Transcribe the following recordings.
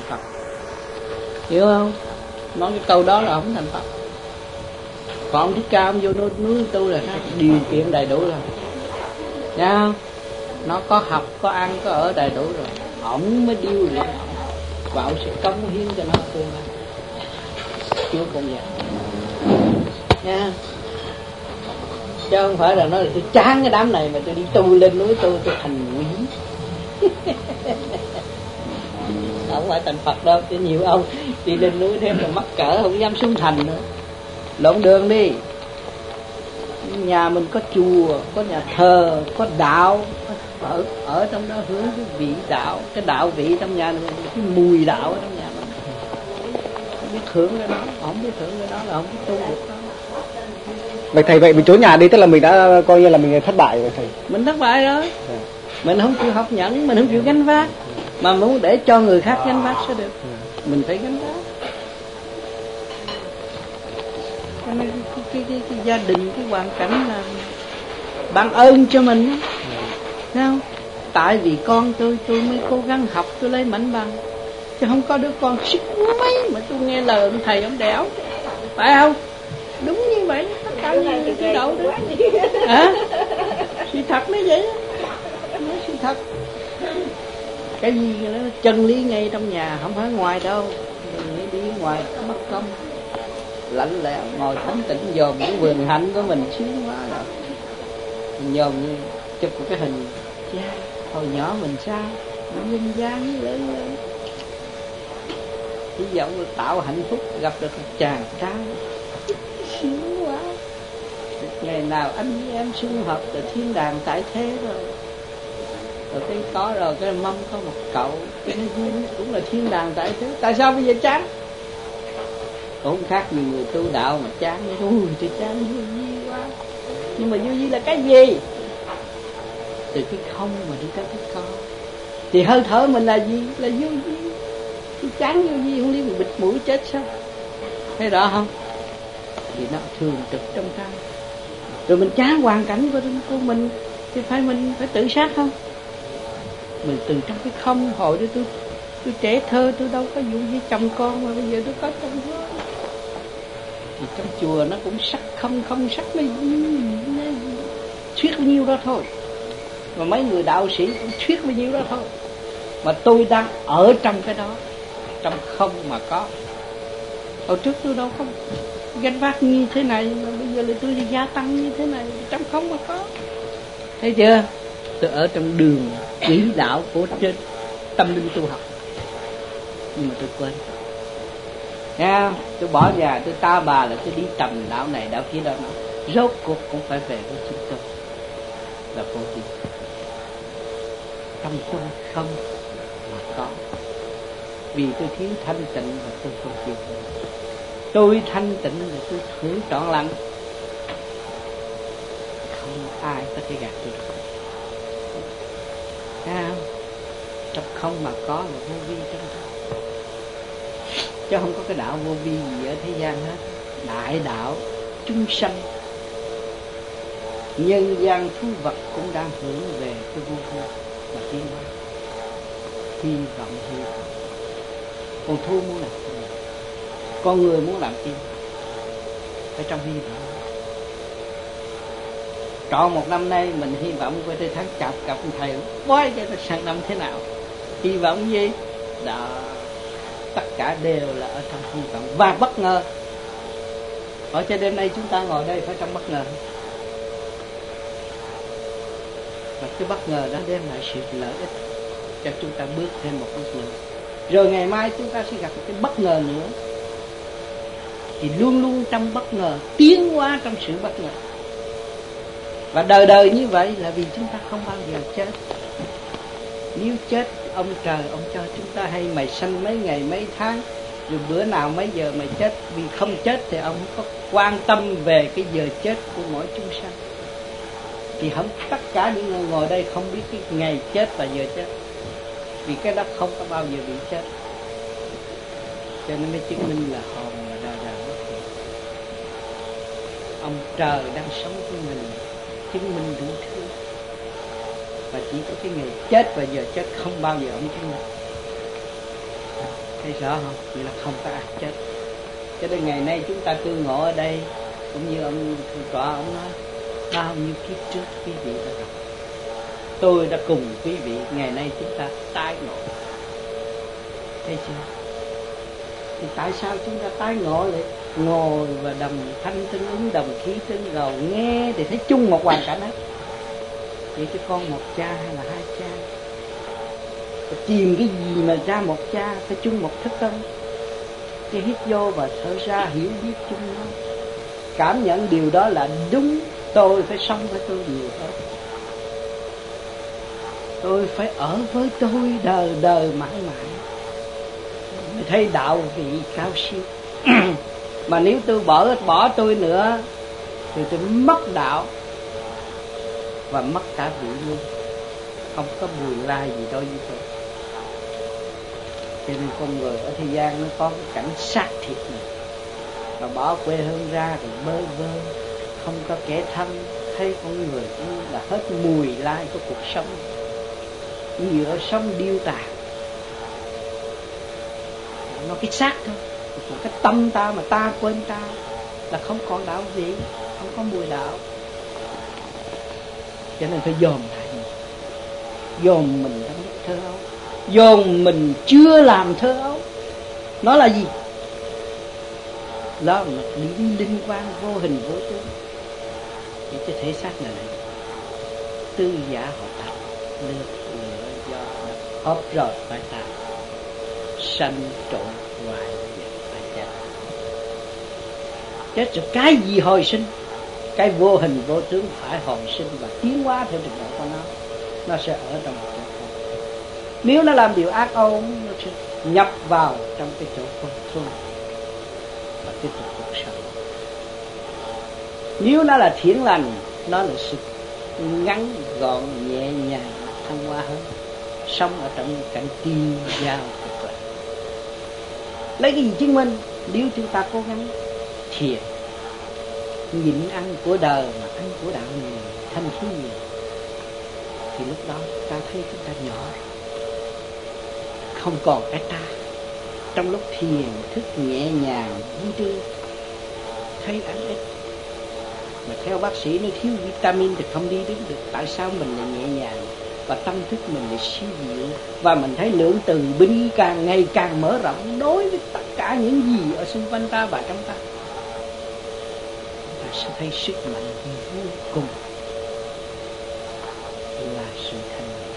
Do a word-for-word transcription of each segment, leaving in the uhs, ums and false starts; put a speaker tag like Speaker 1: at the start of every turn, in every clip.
Speaker 1: Phật. Hiểu không? Nói cái câu đó là không thành Phật. Còn Thích Ca ông vô núi, núi tu là điều kiện đầy đủ rồi. Thấy không? Nó có học, có ăn, có ở đầy đủ rồi. Ổng mới điêu luyện ổng. Và ổng sẽ cống hiến cho nó tương lai. Chúa cũng vậy. Nha. Chứ không phải là nói là tôi chán cái đám này mà tôi đi tu lên núi tôi tôi thành quỷ. Không phải thành Phật đâu. Chứ nhiều ông đi lên núi thêm là mắc cỡ không dám xuống thành nữa. Lộn đường đi. Nhà mình có chùa, có nhà thờ, có đạo, ở ở trong đó hướng cái vị đạo, cái đạo vị trong nhà mình, cái mùi đạo ở trong nhà mình. Không biết hưởng cái đó, không biết hưởng cái đó là không biết tu được đó.
Speaker 2: Vậy thầy, vậy mình trốn nhà đi tức là mình đã coi như là mình thất bại rồi thầy.
Speaker 1: Mình thất bại rồi. Yeah. Mình không chịu học nhẫn, mình không chịu gánh vác, mà muốn để cho người khác gánh vác sẽ được. Mình phải gánh vác. Cho nên cái, cái, cái, cái gia đình, cái hoàn cảnh là ban ơn cho mình. Thấy không? Tại vì con tôi, tôi mới cố gắng học, tôi lấy mảnh bằng. Chứ không có đứa con sức mấy mà tôi nghe lời ông thầy ông đẻo. Phải không? Đúng như vậy, tất cả những người tôi đậu đó. Hả? Sự thật nó vậy. Nói sự thật. Cái gì nó chân lý ngay trong nhà, không phải ngoài đâu. Mình đi ngoài mất công. Lạnh lẽo ngồi thánh tĩnh dòm những vườn hạnh của mình sướng quá rồi. Mình dòm như chụp một cái hình cha hồi nhỏ mình sao nó linh dáng lớn lớn. Hy vọng là tạo hạnh phúc gặp được một chàng trai sướng quá. Ngày nào anh với em sum họp từ thiên đàng tại thế rồi. Rồi cái có rồi cái mâm có một cậu cái vui cũng là thiên đàng tại thế. Tại sao bây giờ chán? Cũng khác nhiều người tu đạo mà chán. Ui tôi chán vô vi quá. Nhưng mà vô vi là cái gì? Từ cái không mà đi tới cái có. Thì hơi thở mình là gì? Là vô vi. Thì chán vô vi không liên bịt mũi chết sao? Thấy rõ không? Vì nó thường trực trong tâm. Rồi mình chán hoàn cảnh của, của mình thì phải mình phải tự sát không? Mình từ trong cái không. Hồi đó tôi tôi trẻ thơ tôi đâu có vụ với chồng con mà bây giờ tôi có chồng con. Thì trong chùa nó cũng sắc không không sắc nó, nó thuyết bao nhiêu đó thôi. Mà mấy người đạo sĩ cũng thuyết bao nhiêu đó thôi. Mà tôi đang ở trong cái đó, trong không mà có. Hồi trước tôi đâu có gánh vác như thế này, mà bây giờ là tôi gia tăng như thế này, trong không mà có. Thấy chưa? Tôi ở trong đường quỹ đạo của trên tâm linh tu học. Nhưng mà tôi quên. Nha, tôi bỏ nhà, tôi ta bà là tôi đi tầm đạo này, đạo kia, đạo nào. Rốt cuộc cũng phải về với chính tôi. Là vô vi. Trong tôi không mà có. Vì tôi thiếu thanh tịnh và tôi không chịu. Tôi thanh tịnh và tôi thưởng trọn lặng. Không ai có thể gạt tôi. Thấy không? Trong không mà có là vô vi trong đó. Chứ không có cái đạo vô vi gì ở thế gian hết. Đại đạo chúng sanh, nhân gian thú vật cũng đang hưởng về cái vô vi và tiến hóa. Hy vọng hy vọng. Con thú muốn làm gì? Con người muốn làm gì? Phải trong hy vọng. Trọn một năm nay mình hy vọng qua tới tháng Chạp gặp thầy quay cho nó sang năm thế nào. Hy vọng gì? Đó. Tất cả đều là ở trong hy vọng và bất ngờ. Ở cho đêm nay chúng ta ngồi đây phải trong bất ngờ. Và cái bất ngờ đó đem lại sự lợi ích cho chúng ta bước thêm một bước nữa. Rồi ngày mai chúng ta sẽ gặp một cái bất ngờ nữa. Thì luôn luôn trong bất ngờ, tiến hóa trong sự bất ngờ. Và đời đời như vậy là vì chúng ta không bao giờ chết. Nếu chết, ông trời ông cho chúng ta hay mày sanh mấy ngày mấy tháng, rồi bữa nào mấy giờ mày chết. Vì không chết thì ông không có quan tâm về cái giờ chết của mỗi chúng sanh. Thì không, tất cả những người ngồi đây không biết cái ngày chết và giờ chết. Vì cái đó không có bao giờ bị chết. Cho nên mới chứng minh là hồn là đời đời bất diệt. Ông trời đang sống với mình, chứng minh đủ thứ. Và chỉ có cái ngày chết và giờ chết không bao giờ ông chứng minh. thấy rõ không? Vậy là không có ác chết. Cho nên ngày nay chúng ta tương ngộ ở đây, cũng như ông tọa ông nói, bao nhiêu kiếp trước quý vị đã gặp, tôi đã cùng quý vị, ngày nay chúng ta tái ngộ. Thấy chưa? Thì tại sao chúng ta tái ngộ lại ngồi và đồng thanh tương ứng, đồng khí tương cầu, nghe thì thấy chung một hoàn cảnh hết. Vậy chứ con một cha hay là hai cha? Phải tìm cái gì mà ra một cha? Phải chung một thức tâm. Cái hít vô và thở ra hiểu biết chung nhau, cảm nhận điều đó là đúng. Tôi phải sống với tôi nhiều hơn, tôi phải ở với tôi đời đời mãi mãi, mới thấy đạo vị cao siêu. Mà nếu tôi bỏ bỏ tôi nữa thì tôi mất đạo và mất cả vị luôn, không có bùi lai gì đối với tôi. Cho nên con người ở thế gian nó có cái cảnh xác thịt này, và bỏ quê hương ra rồi bơ vơ, không có kẻ thân, thấy con người cũng là hết mùi lai của cuộc sống, nhựa sống điêu tàn. Nó cái xác thôi, còn cái tâm ta mà ta quên ta là không còn đạo gì, không có mùi đạo. Cho nên phải dòm lại mình, dòm mình trong lúc thơ ấu, dòm mình chưa làm thơ ấu. Nó là gì? Đó là một điểm linh quan vô hình vô tướng. Để cho thể xác này này tư giả họ tập nước lửa do hấp rồi phải tạo sanh trộn hoài phải chết. Chết rồi cái gì hồi sinh? Cái vô hình vô tướng phải hồi sinh và tiến hóa theo trình độ của nó. Nó sẽ ở trong một chỗ không. Nếu nó làm điều ác ôn, nó sẽ nhập vào trong cái chỗ không thương và tiếp tục cuộc sống. Nếu nó là thiện lành, nó là sự ngắn gọn nhẹ nhàng thăng hoa hơn, sống ở trong cảnh tiên giao cực lạc. Lấy cái gì chứng minh? Nếu chúng ta cố gắng thiền, nhịn ăn của đời mà ăn của đạo nhiều, thanh khí nhiều, thì lúc đó ta thấy chúng ta nhỏ, không còn cái ta. Trong lúc thiền thức nhẹ nhàng vui tươi, thấy ăn ít. Mà theo bác sĩ nó thiếu vitamin thì không đi đứng được. Tại sao mình lại nhẹ nhàng và tâm thức mình lại siêu diệu, và mình thấy lượng từ bi càng ngày càng mở rộng đối với tất cả những gì ở xung quanh ta và trong ta. Ta sẽ thấy sức mạnh vô cùng là sự thanh nhẹ,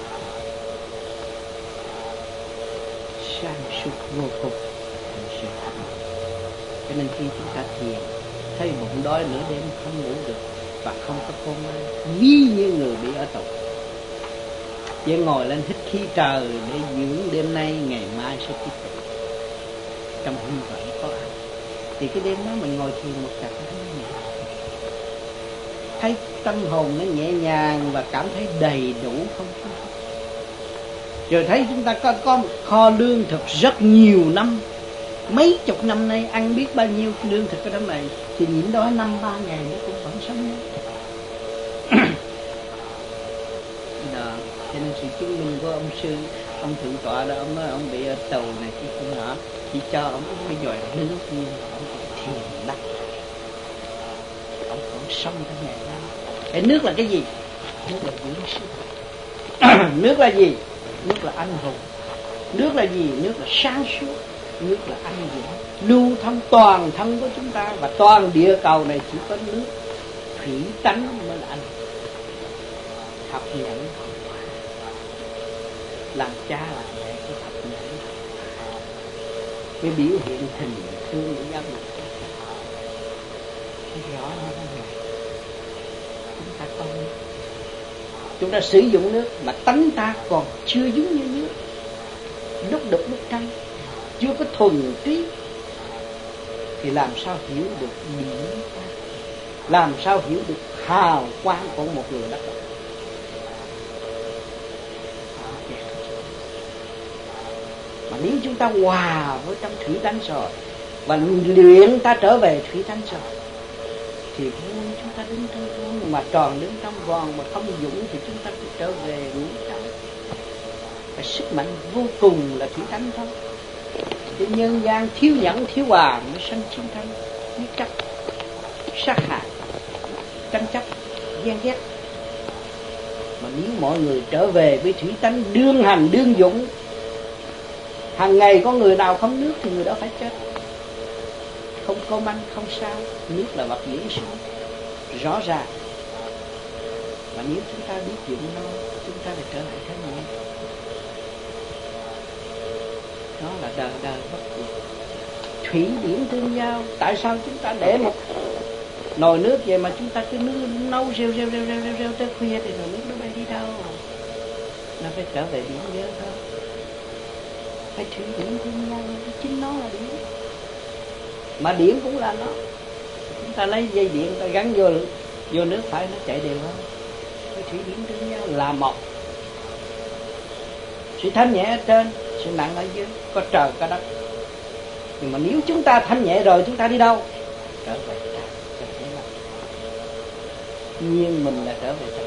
Speaker 1: sáng suốt vô cùng là sự thanh nhẹ. Cho nên khi chúng ta thiền, thấy bụng đói nửa đêm không ngủ được và không có con ai, ví như người bị ở tù, chỉ ngồi lên hít khí trời để dưỡng đêm nay ngày mai sẽ tiếp tục. Trong hy vọng có ai thì cái đêm đó mình ngồi thiền một cặp thấy nhẹ, thấy tâm hồn nó nhẹ nhàng và cảm thấy đầy đủ không có. Rồi thấy chúng ta có, có một kho lương thực rất nhiều năm, mấy chục năm nay ăn biết bao nhiêu lương thực ở trong này, thì nhịn đói năm ba ngày nó cũng vẫn sống đó. Cho nên sự chứng minh của ông sư, ông thượng tọa đó, ông nói ông bị ở tù này chứ không hả, chỉ cho ông uống cái giòi nước như ông thiền đắc, ông còn sống tới ngày đó. Cái nước là cái gì? Nước là dưỡng sinh. Nước là gì? Nước là anh hùng. Nước là gì? Nước là sáng suốt. Nước là anh dũng, lưu thông toàn thân của chúng ta, và toàn địa cầu này chỉ có nước thủy tánh mới là anh. Thập nhẫn làm cha làm mẹ của thập nhẫn, cái biểu hiện hình thương của giáo dục. Thấy rõ nó là này. Chúng ta có nước, chúng ta sử dụng nước mà tánh ta còn chưa giống như nước, lúc đục lúc trắng, chưa có thuần trí, thì làm sao hiểu được điển quang, làm sao hiểu được hào quang của một người đắc đạo. Mà nếu chúng ta hòa với trong thủy tánh rồi và luyện ta trở về thủy tánh rồi, thì chúng ta đứng trong vuông mà tròn, đứng trong vòng mà không dũng, thì chúng ta trở về ngũ trắng. Và sức mạnh vô cùng là thủy tánh thôi. Thì nhân gian thiếu nhẫn thiếu hòa mới sanh chiến tranh, giết chấp, sát hại, tranh chấp, ghen ghét. Mà nếu mọi người trở về với thủy tánh đương hành đương dụng, hàng ngày có người nào không nước thì người đó phải chết. Không có ăn không sao, nước là vật dễ sống rõ ràng. Mà nếu chúng ta biết dụng nó, chúng ta phải trở lại thế này. Đó là đời đời bất diệt. Thủy điển tương giao. Tại sao chúng ta để một nồi nước vậy mà chúng ta cứ nước nấu rêu rêu rêu rêu rêu, rêu tới khuya thì nồi nước nó bay đi đâu? Nó phải trở về điển giới thôi. Phải thủy điển tương giao, chính nó là điển. Mà điển cũng là nó. Chúng ta lấy dây điện ta gắn vô vô nước phải nó chạy đều hơn. Cái thủy điển tương giao là một. Sự thanh nhẹ ở trên, sự nặng ở dưới, có trời có đất. Nhưng mà nếu chúng ta thanh nhẹ rồi chúng ta đi đâu? Trở về trời. Nhưng mình là trở về trời.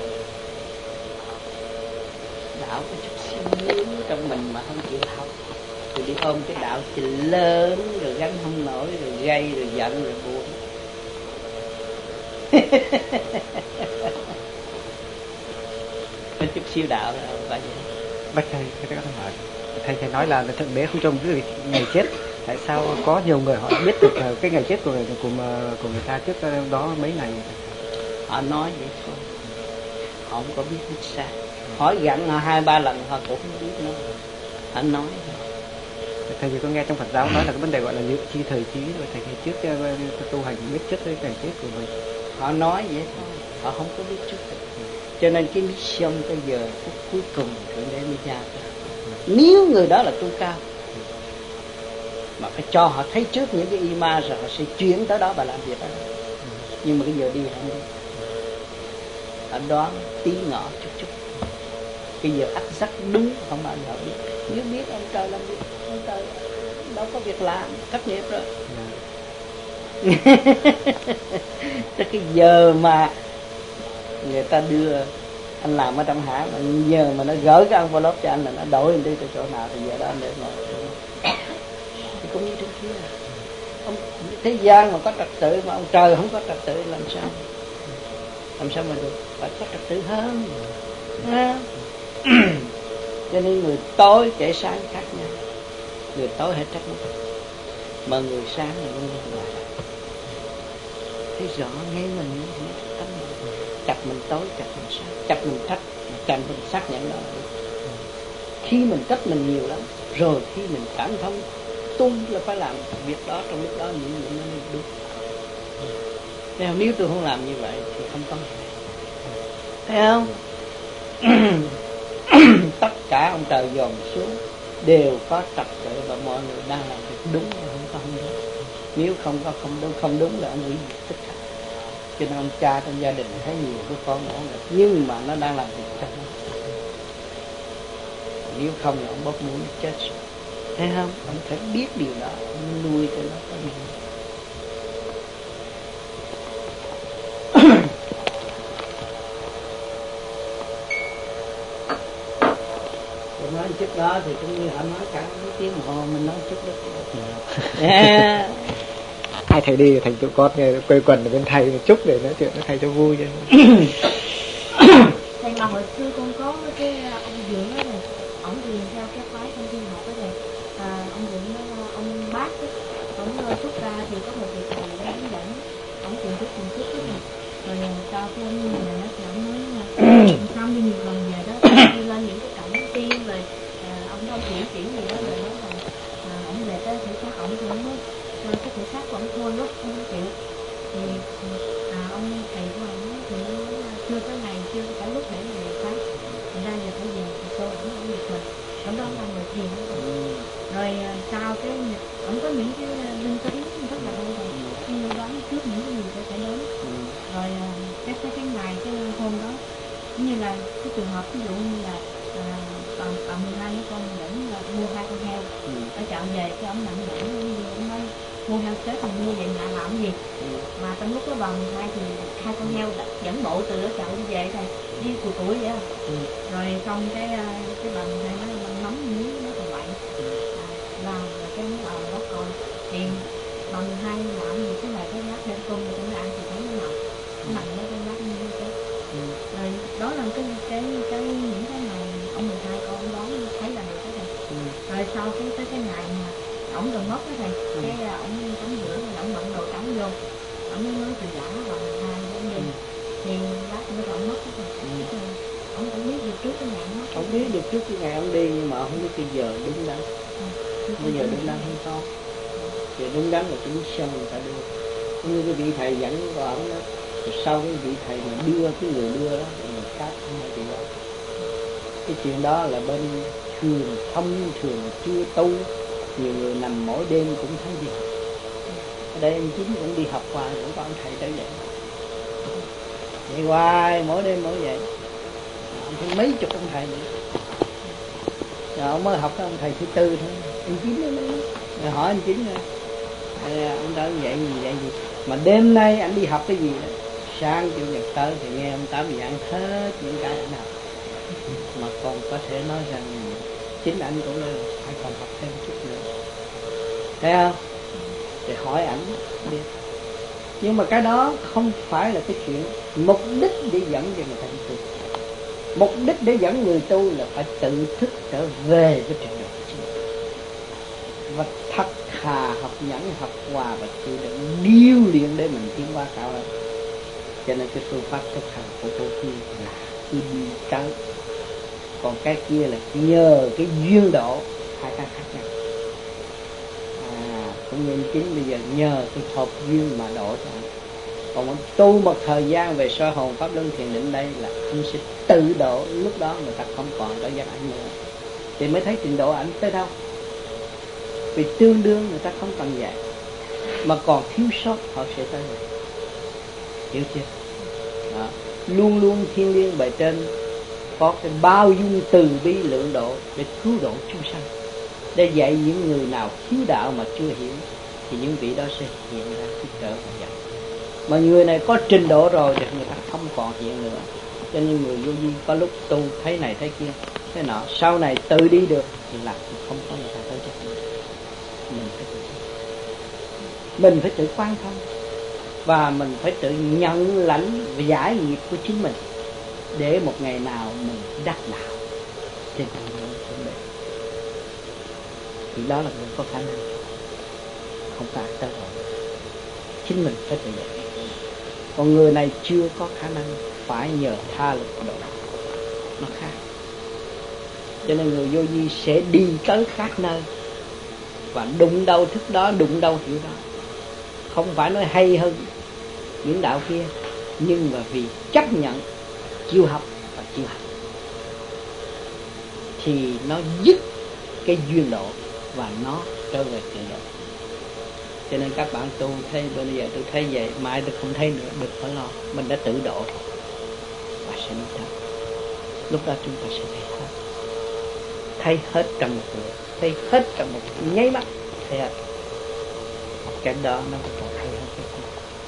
Speaker 1: Đạo có chút xíu yếu trong mình mà không chịu học, rồi đi ôm cái đạo trình lớn, rồi gánh không nổi, rồi gây, rồi giận, rồi buồn. Có chút siêu đạo là vậy.
Speaker 2: Bạch thầy, thầy có hỏi, thầy thầy nói là thượng đế không cho một cái ngày chết. Tại sao có nhiều người họ biết được cái ngày chết của người của, của người ta trước đó mấy ngày?
Speaker 1: Họ nói vậy thôi, họ không có biết biết sao. Hỏi gặn họ hai ba lần họ cũng không biết nữa. Họ nói
Speaker 2: thầy vì có nghe trong Phật giáo nói là cái vấn đề gọi là dự chi thời trí, rồi thầy thầy trước tu hành biết trước cái ngày chết của mình.
Speaker 1: Họ nói vậy thôi, họ không có biết trước. Cho nên cái mission cái giờ phút cuối cùng thượng đế mới ra. Nếu người đó là tu cao mà phải cho họ thấy trước những cái ima rồi họ sẽ chuyển tới đó và làm việc đó. Nhưng mà cái giờ đi không đi. Họ đoán tí ngọ chút chút. Cái giờ ắt rắc đúng không bao giờ biết. Nếu biết ông trời làm việc, ông trời đâu có việc làm, thất nghiệp rồi. Tới cái giờ mà người ta đưa anh làm ở trong hãng, mà giờ mà nó gửi cái envelope cho anh là nó đổi anh đi từ chỗ nào thì giờ đó anh để ngồi. Thì cũng như trên kia, ông thế gian mà có trật tự mà ông trời không có trật tự làm sao? Làm sao mà được? Phải có trật tự hơn. À. Cho nên người tối kẻ sáng khác nhau. Người tối hết trách mất, mà người sáng là luôn luôn lại. Thấy rõ nghe mình tâm mình. Chặt mình tối, chặt mình sáng, chặt mình trách, chặt mình xác nhận đó. Khi mình trách mình nhiều lắm, rồi khi mình cảm thông tu là phải làm việc đó, trong lúc đó những chuyện nó đúng. Nếu, nếu tôi không làm như vậy thì không có. Thấy không? Tất cả ông trời dồn xuống đều có trật tự và mọi người đang làm việc đúng và không có không đúng. Nếu không có không đúng, không đúng là ông hủy diệt tất cả. Cho nên ông cha trong gia đình thấy nhiều đứa con nó được, nhưng mà nó đang làm việc cho nó. Nếu không là ông bốc mũi chết rồi. Thấy không? Ông phải biết điều đó, ông nuôi cho nó có gì. Nói chút đó thì cũng như họ nói cả mấy tiếng hồ mình nói chút đó. Yeah.
Speaker 2: Hai thầy đi thành tụi con quây quần ở bên thầy một chút để nói chuyện với thầy cho vui chứ.
Speaker 3: Thầy mà hồi xưa con có cái ông dưỡng đó này, ổng thì theo các phái trong thiên học đó này, à, ông dưỡng đó, ông bác đó, ổng xuất ra thì có một vị thầy đã hướng dẫn, ổng truyền thức truyền thức đó này, rồi cho cái ông như này thì ổng nói là sau như nhiều lần về đó, đi lên những cái cảnh tiên rồi à, ông đâu chỉ chỉ gì đó rồi nói là à, ổng về tới thể xác ổng thì ổng nói cái thể xác của ổng thôi lúc không chịu thì à, ông thầy của ổng thì nói chưa có ngày chưa có lúc để về pháp, thành ra giờ phải về thì cô ổng ổng được rồi, ổng đó là người thiền đó rồi. Rồi sau cái ổng có những cái linh tính rất là hay rồi, khi đoán trước những cái gì sẽ xảy đến. Rồi cái cái cái ngày cái hôm đó như là cái trường hợp ví dụ như là còn còn mười hai đứa con dẫn là mua hai con heo ở chợ về, cái ông nặng nặng ông nói mua heo chết thì mua về nhà làm gì, mà trong lúc đó bằng hai thì hai con heo dẫn bộ từ ở chợ đi về thầy đi tuổi tuổi vậy. Ừ. Rồi xong cái cái bằng hai nó nắm miếng nó còn lạnh à, làm rồi cái nó rồi sau cái tới cái ngày mà ổng gần mất đó thầy, ừ. cái ổng tắm rửa rồi ổng bận đồ tắm vô, ổng mới nói từ giả vào ngày hai ổng đi, ừ. thì lát nữa ổng mất đó thầy, ừ. ổng cũng biết được trước cái ngày mất.
Speaker 1: Ổng biết được trước cái ngày ổng đi nhưng mà không biết cái giờ đúng đắn, ừ. bây giờ đúng đắn không có, giờ đúng đắn là chính sân người ta đưa, như cái vị thầy dẫn của ổng đó, rồi sau cái vị thầy mà đưa cái người đưa đó thì người khác không hay chuyện đó. Cái chuyện đó là bên thường thông thường chưa tu, nhiều người nằm mỗi đêm cũng thấy gì. Ở đây anh Chính cũng đi học hoài cũng có ông thầy tới vậy, vậy hoài mỗi đêm mỗi vậy, ông thấy mấy chục ông thầy nữa. Rồi ông mới học cái ông thầy thứ tư thôi, anh Chính đó mới rồi hỏi anh Chính rồi, ông tới vậy gì vậy gì mà đêm nay anh đi học cái gì đó, sáng chủ nhật tới thì nghe ông Tám giảng hết những cái anh học, mà còn có thể nói rằng chính anh cũng là phải còn học thêm chút nữa, thấy không? Thì hỏi ảnh biết. Nhưng mà cái đó không phải là cái chuyện mục đích để dẫn cho người ta đi tu. Mục đích để dẫn người tu là phải tự thức trở về cái trình độ của chính mình, và thật thà học nhẫn, học hòa và chịu đựng điêu luyện để mình tiến qua cao hơn. Cho nên cái phương pháp thực hành của cô kia là cứ đi tới, còn cái kia là nhờ cái duyên độ, hai cái khác nhau. À, cũng như chính bây giờ nhờ cái hợp duyên mà độ cho anh. Còn tu một thời gian về soi hồn pháp luân thiền định đây là anh sẽ tự độ, lúc đó người ta không còn có giác ảnh nữa, thì mới thấy trình độ ảnh tới đâu. Vì tương đương người ta không cần dạy, mà còn thiếu sót họ sẽ tới vậy. Hiểu chưa? Đó. Luôn luôn thiên liêng bề trên có cái bao dung từ bi lượng độ để cứu độ chúng sanh, để dạy những người nào thiếu đạo mà chưa hiểu, thì những vị đó sẽ hiện ra giúp đỡ và dạy. Mà người này có trình độ rồi thì người ta không còn hiện nữa. Cho nên người vô vi có lúc tu thấy này thấy kia thế nọ, sau này tự đi được thì làm không có người ta tới cho mình. Mình phải tự mình phải tự quan thông, và mình phải tự nhận lãnh giải nghiệp của chính mình, để một ngày nào mình đắc đạo trên con đường của mình. Thì đó là người có khả năng, không phải tới rồi. Chính mình phải tự giải. Còn người này chưa có khả năng, phải nhờ tha lực độ, nó khác. Cho nên người vô vi sẽ đi tới các nơi, và đụng đâu thức đó, đụng đâu hiểu đó. Không phải nói hay hơn những đạo kia, nhưng mà vì chấp nhận chịu học và chịu học, thì nó dứt cái duyên độ và nó trở về tự độ. Cho nên các bạn tu thấy bây giờ tôi thấy vậy, mai tôi không thấy nữa, đừng phải lo, mình đã tự độ và sẽ mất đó. Lúc đó chúng ta sẽ thấy hết, thấy hết trong một lượt, thấy hết trong một nháy mắt, thấy hết. Cái đó nó còn hay hơn cái kia.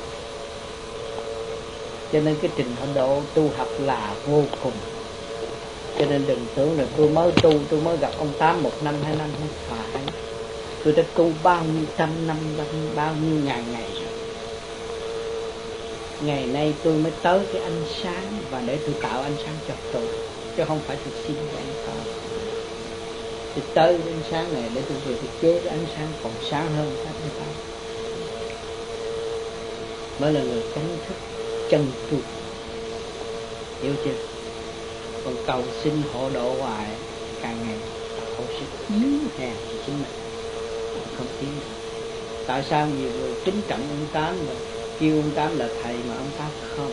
Speaker 1: Cho nên cái trình độ tu học là vô cùng. Cho nên đừng tưởng là tôi mới tu, tôi mới gặp ông Tám một năm, hai năm, không phải. Tôi đã tu bao nhiêu trăm năm, bao nhiêu ngàn ngày rồi. Ngày nay tôi mới tới cái ánh sáng, và để tôi tạo ánh sáng cho tôi, chứ không phải tôi xin cái ánh sáng. Tôi tới cái ánh sáng này để tôi về tôi chế cái ánh sáng còn sáng hơn các anh ta, mới là người chánh thức chân tu. Hiểu chưa? Còn cầu xin hộ độ hoài, càng ngày họ sẽ yếu hèn cho chính mình, không tiến. Tại sao nhiều người kính trọng ông Tám mà kêu ông Tám là thầy mà ông Tám không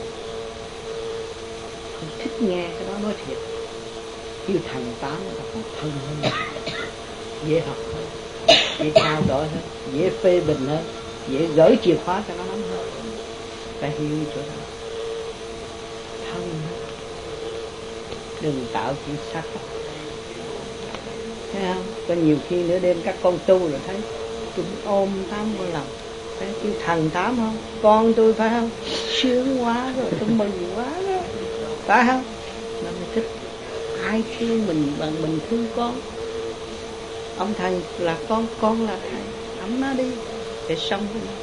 Speaker 1: không thích nghe cái đó, nói thiệt. Kêu thằng Tám nó còn thân hơn, dễ học hơn, dễ trao đổi hơn, dễ phê bình hơn, dễ gửi chìa khóa cho nó nắm hơn. Phải hiểu chỗ đó, thân hơn, đừng tạo chuyện sát phạt. Thấy không? Có nhiều khi nửa đêm các con tu rồi thấy chúng ôm Tám vào lòng, thấy kêu thằng Tám không, con tôi phải không, sướng quá rồi, tôi mừng quá đó, phải không? Nó mới thích. Ai thương mình bằng mình thương con. Ông thầy là con, con là thầy, ấm nó đi để sống với nó.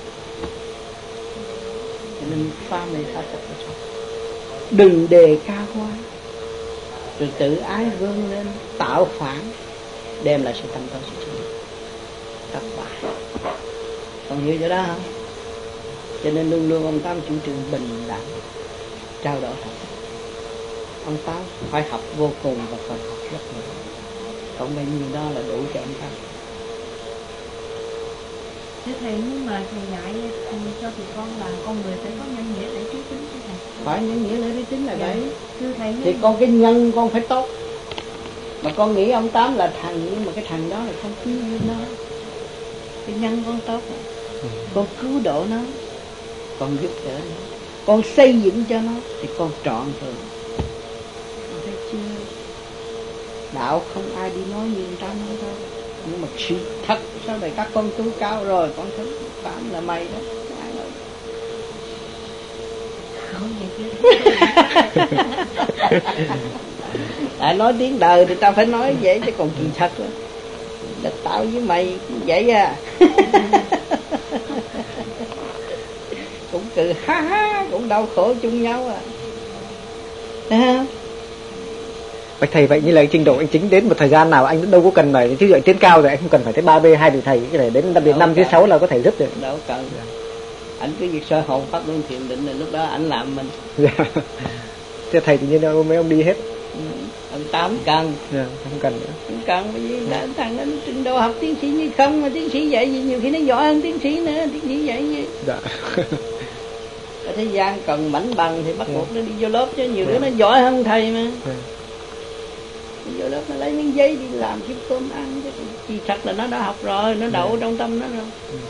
Speaker 1: Cho nên pha mê pha tập là sao? Đừng đề cao quá, rồi tự ái vươn lên tạo phản, đem lại sự thành công sự trưởng thất bại. Còn hiểu chỗ đó không? Cho nên luôn luôn ông Tám chủ trương bình đẳng, trao đổi học. Ông Tám phải học vô cùng và cần học rất nhiều. Còn bao nhiêu đó là đủ cho ông Tám.
Speaker 3: Thế thầy, nhưng mà thầy dạy cho tụi con là con người phải có nhân nghĩa để trí tính chứ thầy?
Speaker 1: Phải nhân nghĩa để trí tính là vậy.
Speaker 3: Thưa thầy,
Speaker 1: thì con cái nhân con phải tốt. Mà con nghĩ ông Tám là thằng, nhưng mà cái thằng đó là con cứu nó. Cái nhân con tốt rồi. Con cứu độ nó, con giúp đỡ nó, con xây dựng cho nó, thì con trọn vẹn. Con thấy chưa? Đạo không ai đi nói như người ta nói đâu. Nhưng mà sự thật sau này các con tu cao rồi, con thấy Tám là mày đó. Ai nói?
Speaker 3: Không vậy chứ.
Speaker 1: Tại nói tiếng đời thì ta phải nói vậy, chứ còn chuyện thật đó. Là tao với mày cũng vậy à. Cũng cười ha ha, cũng đau khổ chung nhau à. Thấy không?
Speaker 2: Bạch thầy, vậy như là trình độ anh Chính đến một thời gian nào anh đâu có cần phải, chứ vậy tiến cao rồi anh không cần phải tới ba B hai vị thầy, cái này đến năm đến năm thứ sáu là có thể giúp được.
Speaker 1: Đâu cần. Anh cứ việc sơ hồn pháp luân thiền định là lúc đó anh làm mình.
Speaker 2: Thế thầy tự nhiên đâu mấy ông đi hết.
Speaker 1: Ông Tám cần.
Speaker 2: Yeah, không cần nữa.
Speaker 1: Không cần, bởi vì đã thằng đến trình độ học tiến sĩ như không, mà tiến sĩ dạy gì nhiều khi nó giỏi hơn tiến sĩ nữa, tiến sĩ dạy gì.
Speaker 2: Dạ.
Speaker 1: Ở thế gian cần mảnh bằng thì bắt buộc nó đi vô lớp, chứ nhiều đứa nó giỏi hơn thầy mà. Đi vô lớp nó lấy miếng giấy đi làm kiếm cơm ăn, chứ chỉ thật là nó đã học rồi, nó đậu trong tâm nó rồi.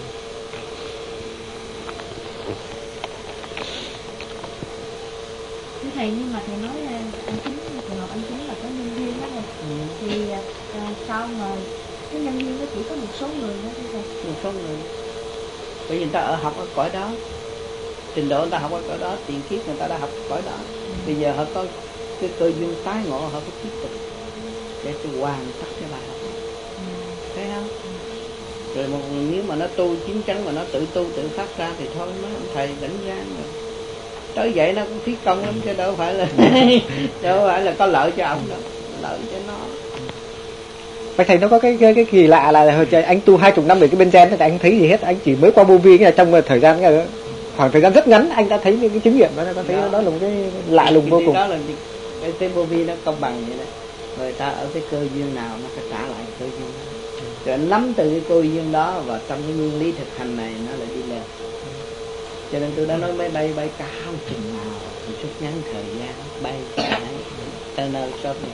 Speaker 3: Thưa thầy, nhưng mà thầy nói anh Chính, trường hợp anh Chính là có nhân viên đó thầy. Ừ. Thì à, sao mà cái nhân viên nó chỉ có một số người đó thưa thầy?
Speaker 1: Một số người. Bởi vì người ta ở học ở cõi đó, trình độ người ta học ở cõi đó, tiền kiếp người ta đã học ở cõi đó. Ừ. Bây giờ họ có cái cơ duyên tái ngộ, họ phải tiếp tục để cho hoàn tất cái bài học. Ừ. Thấy không? Ừ. Rồi một nếu mà nó tu chín chắn mà nó tự tu tự phát ra thì thôi, mấy ông thầy đánh gian rồi. Tới vậy nó cũng phí công lắm, chứ đâu phải là đâu phải là có lợi cho ông đâu, lợi cho nó.
Speaker 2: Bạch thầy, nó có cái cái, cái kỳ lạ là anh tu hai chục năm về cái bên trên thì anh thấy gì hết, anh chỉ mới qua vô vi là trong thời gian khoảng thời gian rất ngắn anh đã thấy những cái chứng nghiệm đó, có thấy đó, đó là một cái lạ lùng vô cùng.
Speaker 1: Đó là cái cái vô vi nó công bằng vậy đó, người ta ở cái cơ duyên nào nó phải trả lại cơ duyên đó. Rồi anh nắm từ cái cơ duyên đó và trong cái nguyên lý thực hành này nó lại đi lên. Cho nên tôi đã nói máy bay bay cao chừng nào thì rút ngắn thời gian bay cái tới nơi sớm đi.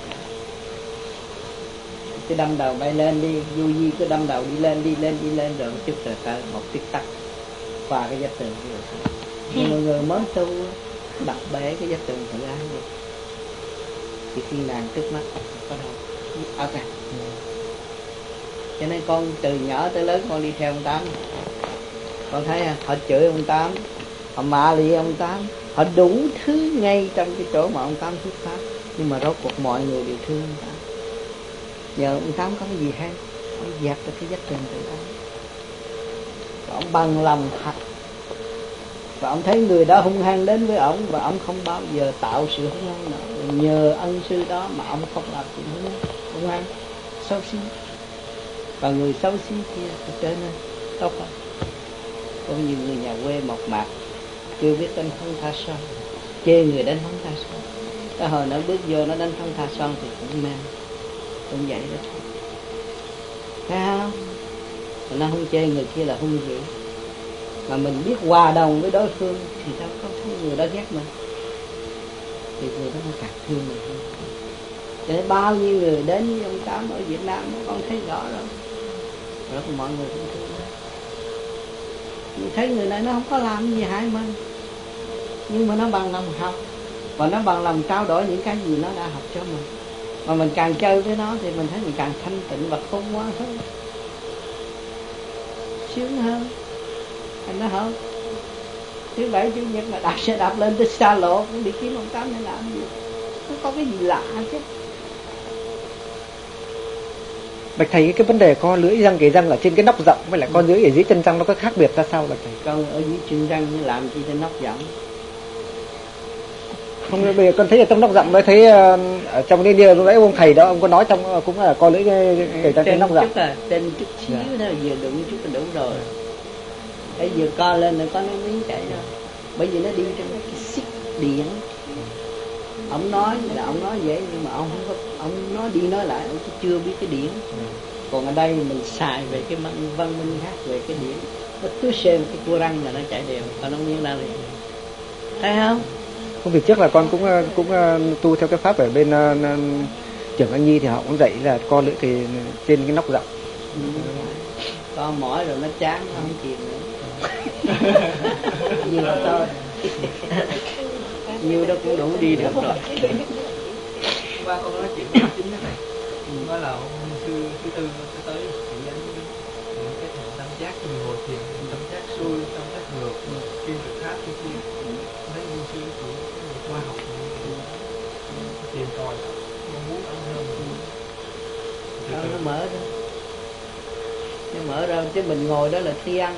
Speaker 1: Cứ đâm đầu bay lên đi, du di cứ đâm đầu đi lên đi lên đi lên rồi một chút rồi tới một tích tắc qua cái vách tường rồi. Nhưng mọi người mới tu đập bể cái vách tường tự ái vậy. Thì khi nàng trước mắt có đâu ở đây. Cho nên con từ nhỏ tới lớn con đi theo ông Tám. Con thấy họ chửi ông Tám, họ mạ lị ông Tám, họ đủ thứ ngay trong cái chỗ mà ông Tám xuất phát. Nhưng mà rốt cuộc mọi người đều thương ông Tám. Giờ ông Tám có cái gì hay, ông dẹp được cái vách tường tự ái. Và ông bằng lòng thật. Và ông thấy người đó hung hăng đến với ông, và ông không bao giờ tạo sự hung hăng nữa. Nhờ ân sư đó mà ông không làm chuyện hung hăng, xấu xí. Và người xấu xí kia thì trở nên tốt hơn. Có nhiều người nhà quê mộc mạc chưa biết đánh phóng tha son, chê người đánh phóng tha son. Cái hồi nó bước vô nó đánh phóng tha son thì cũng men, cũng vậy đó thôi. Thấy không? Mà nó không chê người kia là hung dữ. Mà mình biết hòa đồng với đối phương thì đâu có thấy người đó ghét mình, thì người đó nó càng thương mình hơn. Cho nên bao nhiêu người đến với ông Tám ở Việt Nam con thấy rõ rồi. Rồi mọi người cũng thương đó. Mình thấy người này nó không có làm gì hại mình, nhưng mà nó bằng lòng học, và nó bằng lòng trao đổi những cái gì nó đã học cho mình. Mà mình càng chơi với nó thì mình thấy mình càng thanh tịnh và khôn ngoan hơn, sướng hơn. Anh nói không? Thứ bảy chủ nhật là đạp xe đạp lên tới xa lộ cũng đi kiếm ông Tám để làm gì? Nó có cái gì lạ chứ.
Speaker 2: Bạch thầy, cái vấn đề co lưỡi răng kề răng ở trên cái nóc rộng với lại con lưỡi ở dưới chân răng nó có khác biệt ra sao bạch thầy?
Speaker 1: Con ở dưới chân răng như làm chi cho nóc rộng?
Speaker 2: Không, bây giờ con thấy ở trong nóc dặm mới thấy ở trong đây lúc nãy ông thầy đó ông có nói trong cũng là co lưỡi kể ra cái nóc dặm.
Speaker 1: À, trên chút xíu thôi, vừa đụng chút là đủ rồi. Cái vừa co lên là có nó miếng chảy rồi. Bởi vì nó đi trong cái xích điện. Ông nói là ông nói vậy nhưng mà ông không có, ông nói đi nói lại ông chưa biết cái điển. Còn ở đây mình xài về cái văn minh khác về cái điển. Nó cứ xem cái cua răng là nó chảy đều, còn nó nguyên ra liền. Thấy không?
Speaker 2: Không, việc trước là con cũng cũng tu theo cái pháp ở bên uh, trưởng Anh Nhi thì họ cũng dạy là co lưỡi thì trên cái nóc dặm.
Speaker 1: Ừ. Con mỏi rồi nó chán nó không chịu nữa. Nhiều thôi. Nhiều đó cũng đủ đi được rồi.
Speaker 4: Qua con nói chuyện với chính cái này. Nói là ông sư thứ tư sẽ tới chỉ dẫn những cái thằng tâm giác người ngồi thiền, tâm giác xuôi, tâm giác ngược, kim tự tháp kia kia. Mấy nguyên sư của khoa học tìm tòi mong muốn ông hơn.
Speaker 1: Đó, nó mở ra, nó mở ra chứ mình ngồi đó là thi ăn.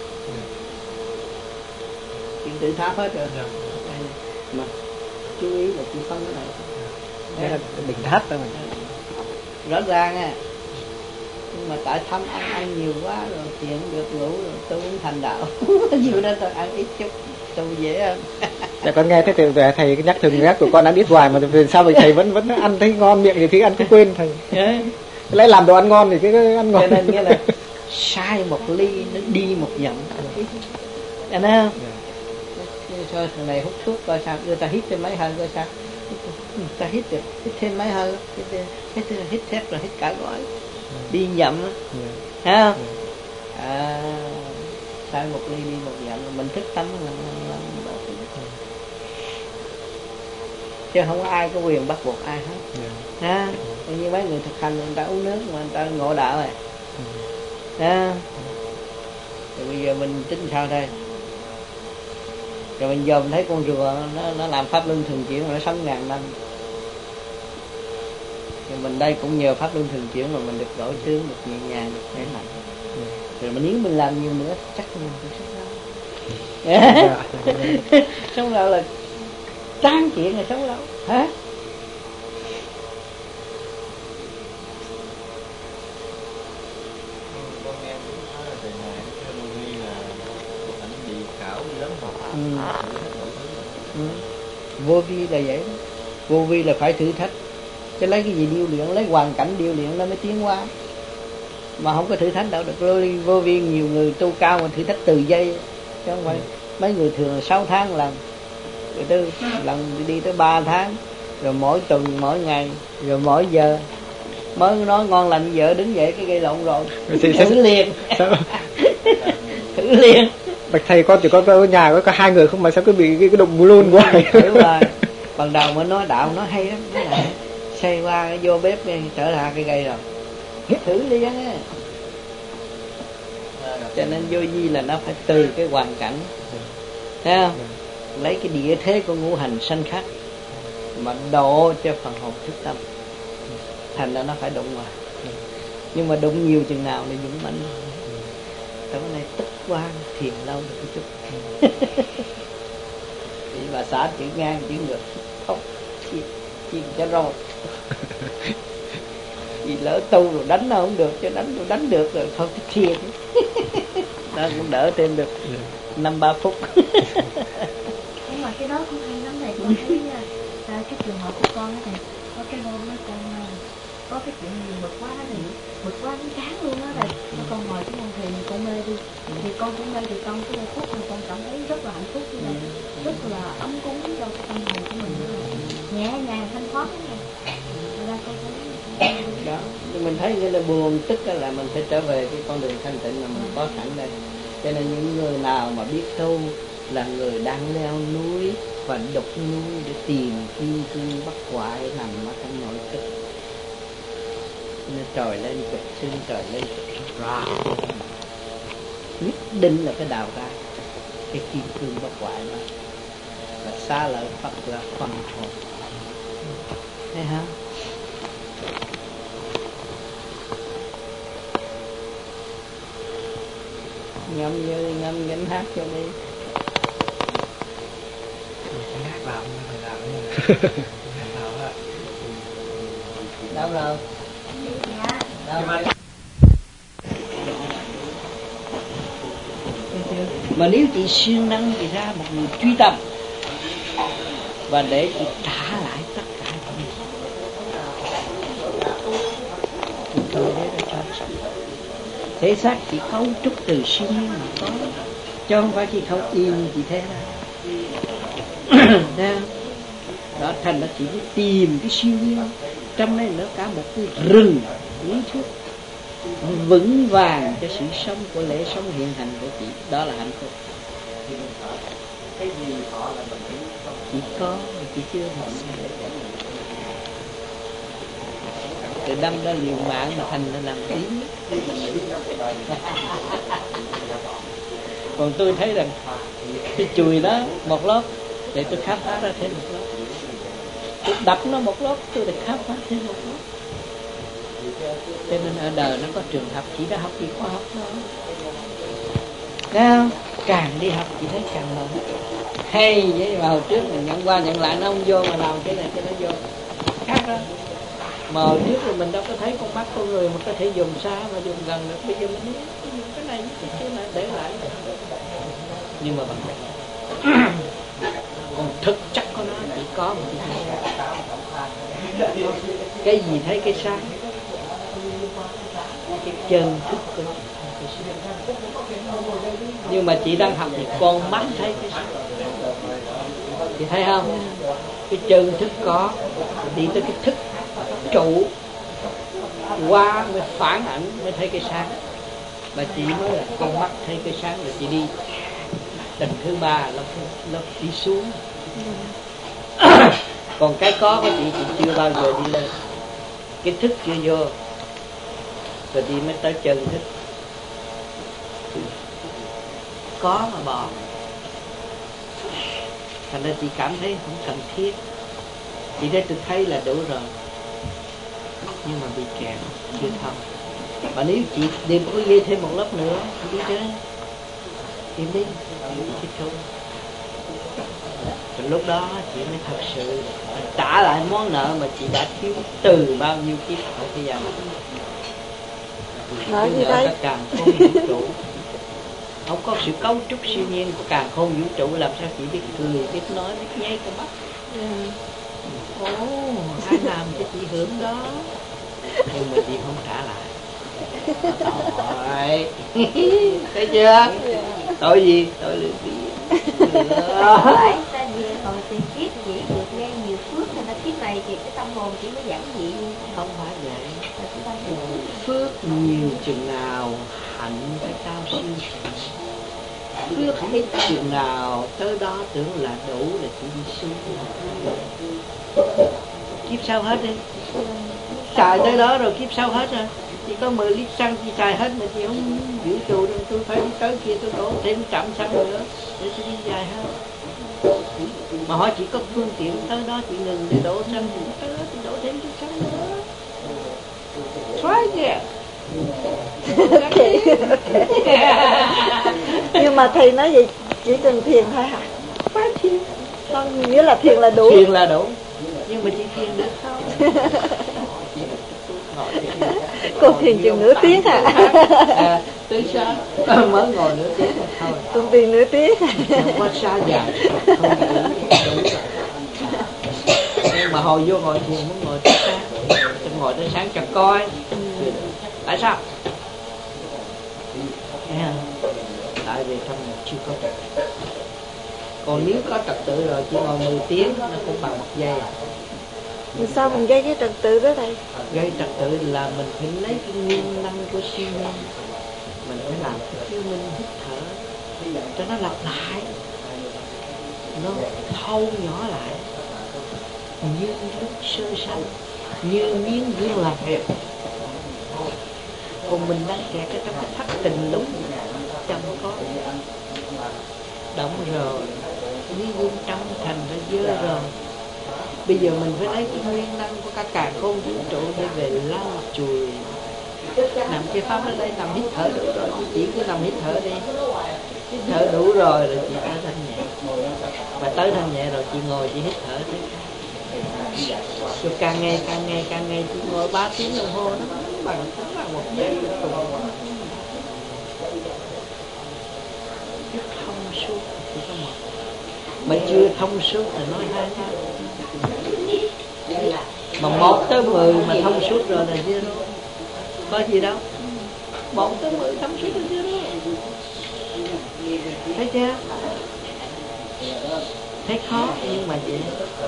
Speaker 1: Kim tự tháp hết rồi.
Speaker 4: Dạ.
Speaker 1: Mà chú ý là chỉ phân cái này.
Speaker 2: Đây là đỉnh tháp thôi mình.
Speaker 1: Rõ ràng à. Nhưng mà tại thăm ăn ăn nhiều quá rồi chuyện được ngủ rồi tôi muốn thành đạo. Nhiều đó tôi ăn ít chút tôi dễ hơn.
Speaker 2: Dạ con nghe thấy thầy, thầy nhắc thường nhắc của con ăn ít hoài mà sao mà thầy vẫn vẫn ăn thấy ngon miệng thì thứ ăn cứ quên thầy.
Speaker 1: Yeah.
Speaker 2: Lấy làm đồ ăn ngon thì cái ăn ngon.
Speaker 1: Cho nên nghĩa là sai một ly nó đi một dặm. Anh thấy không? Thôi thằng này hút thuốc coi sao, người ta hít thêm mấy hơi coi sao. Người ta hít được, hít thêm mấy hơi, hít hít, hít, hít thép rồi hít cả gói. Đi nhậm á. Thấy không? À, sai một ly đi một dặm, mình thức tâm là chứ không có ai có quyền bắt buộc ai hết. Ha, như mấy người thực hành người ta uống nước mà người ta ngộ đạo rồi. Ha. Rồi bây giờ mình tính sao đây? Rồi mình giờ mình thấy con rùa nó, nó làm pháp luân thường chuyển mà nó sống ngàn năm. Rồi mình đây cũng nhờ pháp luân thường chuyển mà mình được đổi tướng, được nhẹ nhàng, được khỏe mạnh. Rồi mà nếu mình làm nhiều nữa chắc mình cũng sống lâu. Sống lâu là tráng chuyện là sống lâu. Hả?
Speaker 4: Con nghe nói là thầy này cái vô vi là ảnh bị khảo đi lắm học.
Speaker 1: Ừ. Ừ. Vô vi là vậy đó. Vô vi là phải thử thách. Chứ lấy cái gì điêu luyện, lấy hoàn cảnh điêu luyện nó mới tiến qua. Mà không có thử thách đâu được. Vô vi nhiều người tu cao mà thử thách từ giây. Chứ không phải mấy người thường là sáu tháng lần. Rồi tới lần đi tới ba tháng. Rồi mỗi tuần, mỗi ngày, rồi mỗi giờ. Mới nói ngon lành vợ đứng dậy cái gây lộn rồi. Thử liền. Thử liền.
Speaker 2: Bạch thầy con chỉ có ở nhà có, có hai người không mà sao cứ bị cái, cái đụng luôn quá.
Speaker 1: Thử rồi. Ban đầu mới nói đạo nó hay lắm. Nó là xây qua vô bếp đi, trở ra cái gây rồi. Thử liền á. Cho nên vô vi là nó phải từ cái hoàn cảnh. Thấy không? Lấy cái địa thế của ngũ hành sanh khắc mà độ cho phần hồn thức tâm. Thành ra nó phải đụng vào. Nhưng mà đụng nhiều chừng nào thì dũng mãnh. Cái này tức quá thiền lâu được một chút. Thì bà xã chữ ngang chữ ngược không chiên chiên cho rồi. Vì lỡ tu rồi đánh nó không được, cho đánh rồi đánh được rồi thôi cái thiền. Nó cũng đỡ thêm được năm ba phút.
Speaker 3: Nhưng mà cái đó cũng hay lắm này, con thấy à, cái trường hợp của con á thầy, có cái hôm đó con có cái chuyện gì bực quá thì bực quá đến chán luôn á thầy. Con ngồi cái môn thiền thì con mê đi, thì con cũng mê thì con cái giây phút mà con cảm thấy rất là hạnh phúc như này, rất là ấm cúng cho cái tâm hồn của mình, nhẹ nhàng thanh thoát này. Ra con thấy
Speaker 1: đó, nhưng mình thấy cái là buồn tức là mình phải trở về cái con đường thanh tịnh mà mình có sẵn đây. Cho nên những người nào mà biết tu là người đang leo núi và đục núi để tìm kim cương bắt quại nằm ở trong nội thức. Nên trồi lên cực xương, trồi lên ra nhất định là cái đào ra cái kim cương bắt quại đó là xa lợi Phật là phần hồn. Thấy không? Ngâm vô đi, ngâm gánh hát cho đi.
Speaker 4: Hát làm thầy làm như
Speaker 1: Đâu rồi? Đâu? Mà nếu chị siêng năng thì ra một người truy tâm và để chị trả lại tất cả chúng tôi để cho sống. Thể xác chỉ cấu trúc từ siêu nhiên mà có, chứ không phải chỉ không im chị thế đâu. Đó thành là chỉ biết tìm cái siêu nhiên, trong đây nó cả một cái rừng lý thuyết vững vàng cho sự sống của lễ sống hiện hành của chị. Đó là hạnh phúc. Chỉ có mà chị chưa học. Từ năm đó liều mạng mà thành là làm tiếng. Còn tôi thấy rằng cái chùi đó một lớp để tôi khám phá ra thêm một lớp, tôi đập nó một lớp tôi được khám phá thêm một lớp. Cho nên ở đời nó có trường học chỉ đã học gì khoa học đó. Nào, càng đi học chỉ thấy càng lớn. Hay vậy mà hồi trước mình nhận qua nhận lại nó không vô mà làm cái này cái nó vô. Khác đó. Mà hồi trước thì mình đâu có thấy con mắt con người mà có thể dùng xa mà dùng gần được. Bây giờ mình dùng cái này cái này để lại. Nhưng mà bằng còn thực chất của nó chỉ có một cái. Cái gì thấy cái sáng, cái chân thức của chị. Nhưng mà chị đang học thì con mắt thấy cái sáng. Chị thấy không? Cái chân thức có, đi tới cái thức trụ qua mới phản ảnh mới thấy cái sáng. Mà chị mới là con mắt thấy cái sáng rồi chị đi tầng thứ ba là nó đi xuống. Còn cái có của chị chị chưa bao giờ đi lên, cái thức chưa vô rồi đi mới tới chân thức. Có mà bỏ, thành ra chị cảm thấy không cần thiết. Chị đây tôi thấy là đủ rồi, nhưng mà bị kẹt chưa thông. Và nếu chị đêm có ghi thêm một lớp nữa chị đi chơi, tìm đi chị không. Rồi lúc đó chị mới thật sự trả lại món nợ mà chị đã thiếu từ bao nhiêu kiếp ở thế gian này.
Speaker 5: Nói gì đây?
Speaker 1: Càng không vũ trụ, không có sự cấu trúc siêu nhiên của càng không vũ trụ, làm sao chị biết cười, biết nói, biết nháy con mắt. Ồ, ai làm cho chị hưởng đó, nhưng mà chị không trả lại. Tội, thấy chưa? Tội gì? Tội lừa phí.
Speaker 3: Phải ta về còn tiền kiếp chỉ được nghe nhiều phước, nên là kiếp này thì cái tâm hồn chỉ mới giảm dị.
Speaker 1: Không phải vậy. Phước nhiều chừng nào hạnh phải cao siêu. Phước ít chừng nào tới đó tưởng là đủ là chỉ đi xuống. Kiếp sau hết đi. Xài tới đó rồi kiếp sau hết rồi. Chỉ có mười lít xăng chị xài hết mà chị không giữ trụ nên tôi phải đi tới kia tôi đổ thêm trăm xăng nữa để tôi đi dài hơn. Mà hỏi chỉ có phương tiện tới đó chị ngừng để đổ xăng thì tới đó chị đổ thêm chút xăng nữa. Try it.
Speaker 5: Nhưng mà thầy nói vậy chỉ cần thiền thôi hả?
Speaker 1: Phải thiền.
Speaker 5: Không, nghĩa là thiền là đủ.
Speaker 1: Thiền là đủ. Nhưng mà chị thiền được không?
Speaker 5: Cô thiền chừng nửa tiếng hả?
Speaker 1: À, tới sáng mới ngồi nửa tiếng thôi.
Speaker 5: Cũng thiền nửa tiếng.
Speaker 1: Không có xa dài, không đủ. Nhưng mà hồi vô ngồi thiền muốn ngồi tới sáng, tôi ngồi tới sáng cho coi. Tại sao? Tại vì trong một chưa có trật tự. Còn nếu có trật tự rồi chỉ ngồi mười tiếng nó cũng bằng một giây.
Speaker 5: Vì sao mình gây cái trật tự đó thầy?
Speaker 1: Gây trật tự là mình phải lấy cái nguyên năng của siêu nhân, mình phải làm cái siêu minh hít thở cho nó lặp lại, nó thâu nhỏ lại như lúc sơ sanh, như miếng dương lạc hẹp. Còn mình đang kẹt ở trong cái thất tình lúc trong có động rồi, lý dương trong thành ra dơ rồi. Bây giờ mình phải lấy cái nguyên năng của cả càn khôn vũ trụ để về lau chùi. Nằm cái pháp ở đây nằm hít thở đủ rồi, chị cứ nằm hít thở đi. Hít thở đủ rồi rồi chị tới thanh nhẹ. Và tới thanh nhẹ rồi chị ngồi chị hít thở đi. Rồi càng ngày càng ngày càng ngày chỉ ngồi ba tiếng đồng hồ nó bằng bằng một giây thông suốt chỉ có một, mà chưa thông suốt thì nói hai tháng, mà một tới mười mà thông suốt rồi là zero, có gì đâu. Một tới mười thông suốt là zero, thấy chưa? Thấy khó nhưng mà dễ.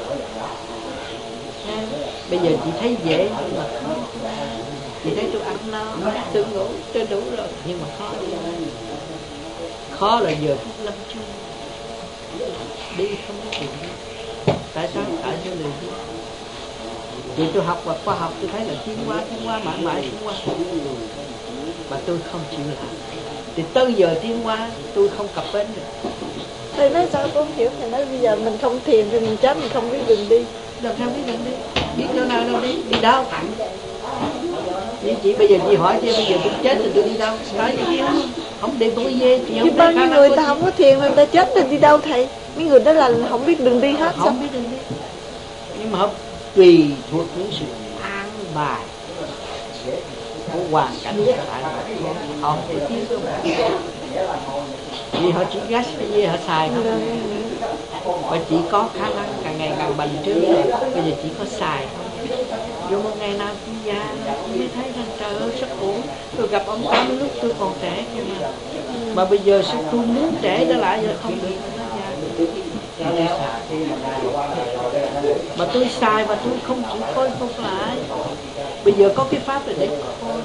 Speaker 1: Bây giờ chị thấy dễ nhưng mà khó. Chị thấy tôi ăn no, tôi ngủ, tôi đủ rồi, nhưng mà khó. Khó là giờ phút lâm chung, đi không có chuyện. Tại sao? Tại sao lười biếng. Vì tôi học và khoa học tôi thấy là tiến hóa, tiến hóa mãi mãi tiến hóa, mà tôi không chịu làm. Thì tới giờ tiến hóa tôi không cập bến được.
Speaker 5: Thầy nói sao tôi không hiểu. Thầy nói bây giờ mình không thiền thì mình chết, mình không biết đường đi.
Speaker 1: Làm sao biết đường đi? Biết chỗ nào đâu đi? Đi đâu? Chị, chị bây giờ chị hỏi chứ bây giờ tôi chết thì tôi đi đâu? Nói gì không? Không để tôi về.
Speaker 5: Chứ bao nhiêu người ta không có thiền người ta chết thì đi đâu thầy? Mấy người đó là không biết đường đi hết.
Speaker 1: Không biết đường đi. Nhưng mà họ tùy thuộc những sự an bài của hoàn cảnh hiện tại, họ phải tiến tới vì họ chỉ gas cái gì họ xài không, và chỉ có khả năng càng ngày càng bành trướng rồi. Bây giờ chỉ có xài không. Vô một ngày nào cũng già mới thấy rằng trời ơi rất ổn. Tôi gặp ông Tám lúc tôi còn trẻ mà, mà bây giờ sao tôi muốn trẻ trở lại giờ không được, nó già. Tôi xài. Mà tôi xài mà tôi không chịu khôi phục lại. Bây giờ có cái pháp là để khôi.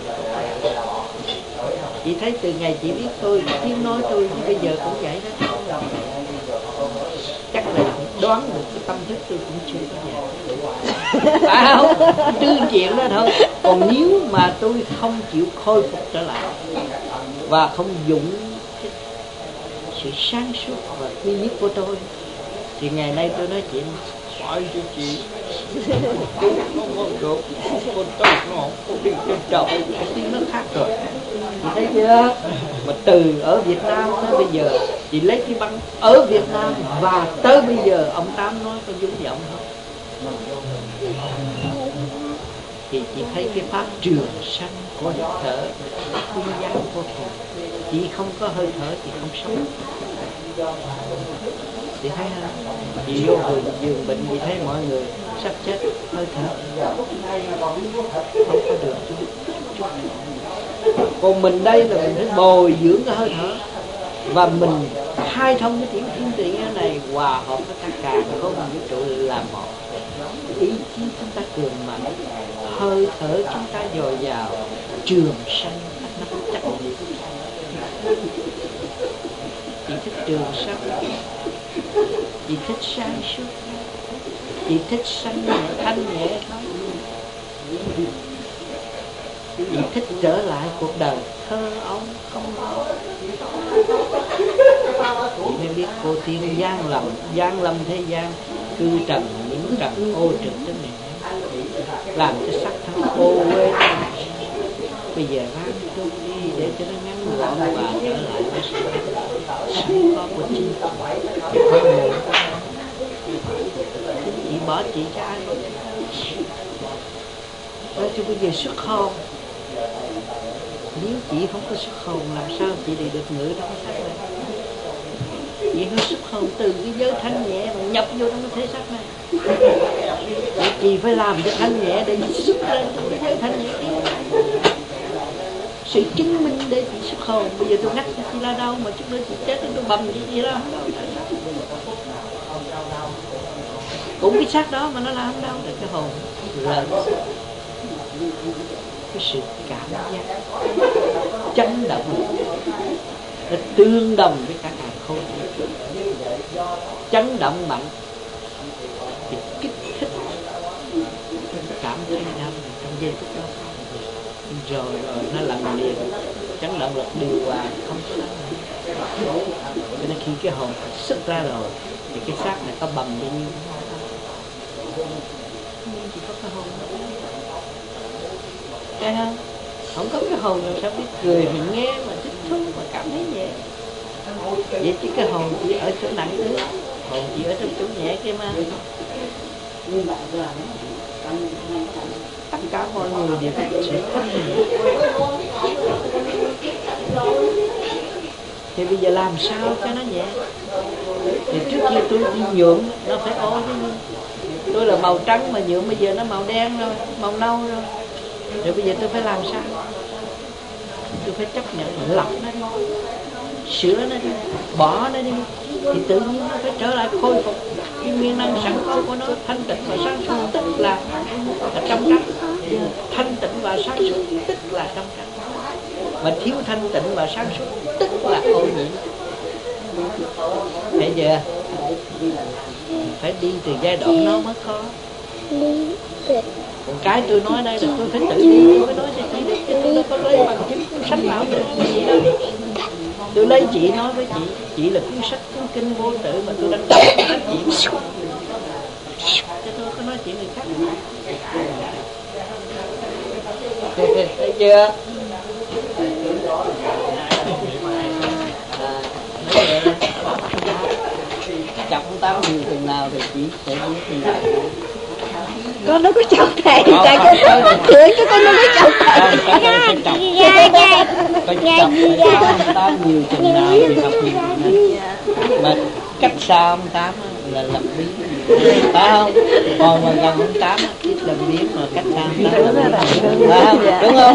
Speaker 1: Chị thấy từ ngày chị biết tôi, tiếng nói tôi bây giờ cũng vậy đó. Chắc là đoán được cái tâm thức tôi cũng chưa có vậy. Phải không? Trừ chuyện đó thôi. Còn nếu mà tôi không chịu khôi phục trở lại và không dụng cái sự sáng suốt và duy nhất của tôi, thì ngày nay tôi nói chuyện hỏi cho chị nó không được, con tóc nó không có đi trên trời, cái tiếng nó khác rồi. Chị thấy chưa? Mà từ ở Việt Nam tới bây giờ, chị lấy cái băng ở Việt Nam và tới bây giờ ông Tám nói có giống giọng không? Thì chị thấy cái pháp trường sanh của hơi thở quý giá vô cùng. Chị không có hơi thở chị không sống. Chị thấy không? Chị vô giường, giường bệnh chị thấy mọi người sắp chết hơi thở không có được chút, chút. Còn mình đây là mình phải bồi dưỡng cái hơi thở, và mình khai thông cái tiếng thiên địa này hòa hợp với tất cả không vũ trụ làm một. Ý chí chúng ta cường mạnh, hơi thở chúng ta dồi dào, trường sanh nó chắc. Chị thích trường sanh, chị thích sáng suốt, chị thích sanh nhẹ, thanh nhẹ thôi. Chị thích trở lại cuộc đời thơ ấu không lo. Chị mới biết cô tiên gian lầm, gian lâm thế gian, cư trần những trần ô trực tới mình, làm cho sắc thân ô quê. Bây giờ ráng chút đi để cho nó ngắn gọn và trở lại với sự sẵn có của chính chị. Không được, chị bỏ chị cho ai bỏ chị. Nói chứ bây giờ xuất hồn, nếu chị không có xuất hồn làm sao chị đi được ngữ trong cái xác này? Chị phải xuất hồn từ cái giới thanh nhẹ mà nhập vô trong cái thế xác này. Vậy chị phải làm cho thanh nhẹ để xuất lên trong cái giới thanh nhẹ kia. Sự chứng minh để chị xuất hồn. Bây giờ tôi ngắt chị là đâu mà chút nữa chị chết tôi bầm chị gì đó không đâu. Cũng cái xác đó mà nó làm đâu để cái hồn lên. Cái sự cảm giác chấn động nó tương đồng với cả càng khôn, chấn động mạnh thì kích thích cảm thấy đau trong giây phút đó, rồi rồi nó làm liền, chấn động lực điều hòa không có lắm. Cho nên khi cái hồn xuất ra rồi thì cái xác này có bầm bao nhiêu nhưng chỉ có cái hồn thôi. Thấy không? Không có cái hồn làm sao biết cười mình nghe mà thích thú mà cảm thấy nhẹ. Vậy chứ cái hồn chỉ ở chỗ nặng nữa, hồn chỉ ở trong chỗ nhẹ kia mà. tất cả mọi người đều sẽ thanh nhẹ. Thì bây giờ làm sao cho nó nhẹ? Thì trước kia tôi đi nhuộm nó phải ô chứ. Tôi là màu trắng mà nhuộm bây giờ nó màu đen rồi, màu nâu rồi. Rồi bây giờ tôi phải làm sao? Tôi phải chấp nhận lọc nó đi, sửa nó đi, bỏ nó đi, thì tự nhiên nó phải trở lại khôi phục cái nguyên năng sẵn có của nó, thanh tịnh và sáng suốt, tức là, là trong trắng. Thanh tịnh và sáng suốt tức là trong trắng, mà thiếu thanh tịnh và sáng suốt tức là ô nhiễm. Thấy chưa? Phải đi từ giai đoạn nó mới khó. Còn cái tôi nói đây là tôi phải tự đi, tôi mới nói cho chị được, chứ tôi đâu có lấy bằng chứng cuốn sách nào được gì đâu. Tôi lấy chị nói với chị, chị là cuốn sách cuốn kinh vô tự mà tôi đang đọc cuốn sách chị, chứ tôi có nói chuyện người khác. Thấy chưa? Chọc tám nhiều chừng nào thì chị sẽ biết chừng nào.
Speaker 5: Con nó có chọc thầy, tại con cười cho con nó có chọc thầy.
Speaker 1: Có chọc phải tám nhiều chừng nào thì học nhiều chừng nào. Mà cách xa ông Tám là lập biến, phải không? Còn mà gần ông Tám ít lập biến, mà cách xa ông Tám là phải không? Đúng không?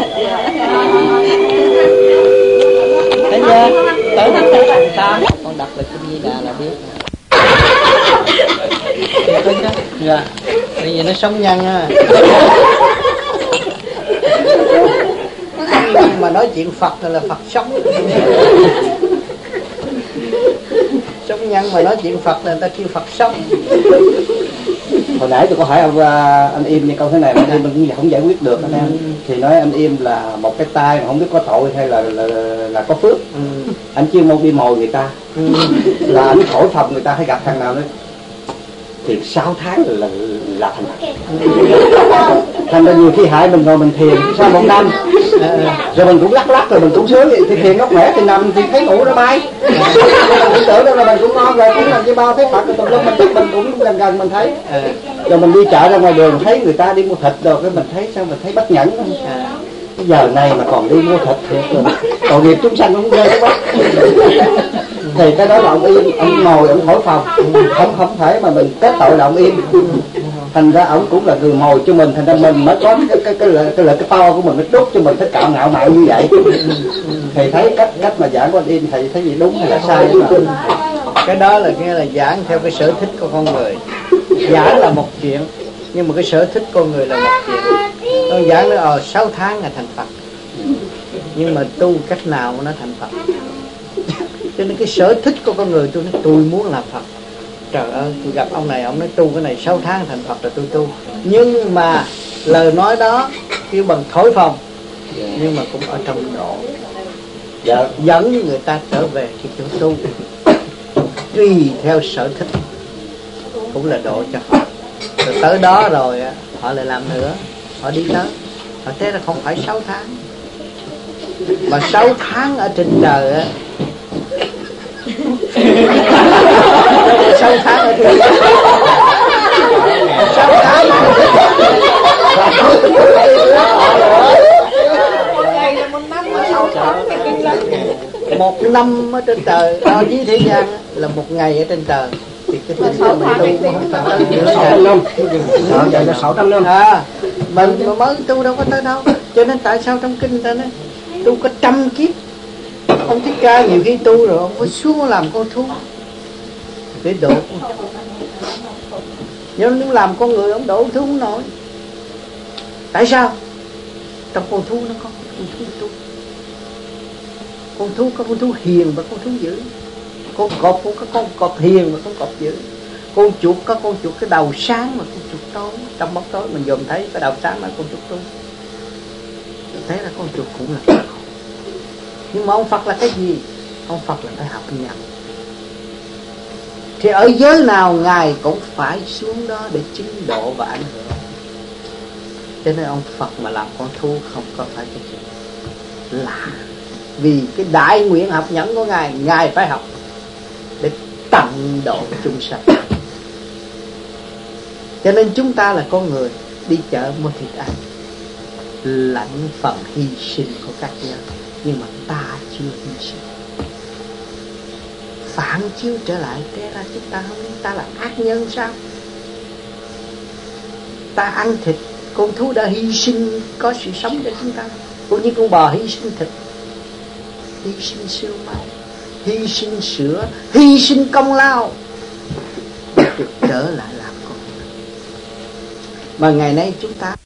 Speaker 1: Thấy chưa? Tới được tới ông Tám, con đọc được Kinh Di Đà là biết. Thấy chưa? Dạ. Bây giờ nó sống nhân á. Nhưng mà nói chuyện Phật là Phật sống. Sống nhân mà nói chuyện Phật là người ta kêu Phật sống.
Speaker 6: Hồi nãy tôi có hỏi ông anh Im như câu thế này mà anh Im không giải quyết được anh em. Ừ. Thì nói anh Im là một cái tai mà không biết có tội hay là là, là có phước. Ừ. Anh chuyên môn đi mồi người ta. Ừ. Là anh thổi phồng người ta hay gặp thằng nào nữa thì sáu tháng là là thành Phật. Thành ra nhiều khi hại mình rồi mình thiền sau một năm rồi mình cũng lắc lắc rồi mình cũng sướng vậy, thì thiền nó khỏe thì nằm thì thấy ngủ nó bay. Mình tưởng đâu là mình cũng ngon rồi, cũng làm như bao thấy Phật rồi tùm lum mình mình cũng gần gần mình thấy. Rồi mình đi chợ ra ngoài đường thấy người ta đi mua thịt rồi cái mình thấy sao mình thấy bất nhẫn. Cái giờ này mà còn đi mua thịt thiệt rồi, tội nghiệp chúng sanh cũng ghê quá. Thì cái đó là ông Im, ông ngồi ông thổi phồng, không không thể mà mình kết tội là ông Im. Thành ra ông cũng là người mồi cho mình, thành ra mình mới có cái cái cái cái cái, cái, cái power của mình, nó đúc cho mình thích cạo ngạo mạn như vậy. Thầy thấy cách cách mà giảng của anh Im, thầy thấy gì đúng hay là sai mà.
Speaker 1: Cái đó là nghĩa là giảng theo cái sở thích của con người. Giảng là một chuyện, nhưng mà cái sở thích con người là một chuyện. Con giảng nó ờ sáu tháng là thành Phật, nhưng mà tu cách nào mà nó thành Phật. Cho nên cái sở thích của con người tôi nói tôi muốn làm Phật. Trời ơi, tôi gặp ông này, ông nói tu cái này sáu tháng thành Phật là tôi tu. Nhưng mà lời nói đó kêu bằng thổi phồng, nhưng mà cũng ở trong độ. Dạ. Dẫn người ta trở về cái chỗ tu, tùy theo sở thích cũng là độ cho họ. Rồi tới đó rồi họ lại làm nữa, họ đi tới, họ thấy là không phải sáu tháng, mà sáu tháng ở trên trời á. sáu tháng ở trên trời, sáu tháng một năm ở trên trời, đó với thế gian là một ngày ở trên trời. Thì cái tính của mình tu cũng không phải tới sáu trăm năm, vậy là sáu trăm năm. À, mình mà mới tu đâu có tới đâu. Cho nên tại sao trong kinh ta nói tu có trăm kiếp. Ông Thích Ca nhiều khi tu rồi ông phải xuống làm con thú để độ. Nhưng nếu làm con người ông độ thú không nổi. Tại sao? Trong con thú nó có con thú tu. Con thú có con thú hiền và con thú dữ. Con cọp cũng có con cọp hiền và con cọp dữ. Con chuột có con chuột cái đầu sáng mà con chuột tối. Trong bóng tối mình dòm thấy cái đầu sáng là con chuột tu. Thế là con chuột cũng là Phật. Nhưng mà ông Phật là cái gì? Ông Phật là phải học nhận. Thì ở giới nào Ngài cũng phải xuống đó để chứng độ và ảnh hưởng. Cho nên ông Phật mà làm con thú không có phải cái chuyện lạ. Vì cái đại nguyện học nhẫn của Ngài, Ngài phải học để tận độ chúng sanh. Cho nên chúng ta là con người đi chợ mua thịt ăn, lãnh phần hy sinh của các nhân, nhưng mà ta chưa hy sinh. Phản chiếu trở lại, thế ra chúng ta không biết ta là ác nhân sao? Ta ăn thịt, con thú đã hy sinh có sự sống cho chúng ta, cũng như con bò hy sinh thịt, hy sinh xương máu, hy sinh sữa, hy sinh công lao để được trở lại làm con người. Mà ngày nay chúng ta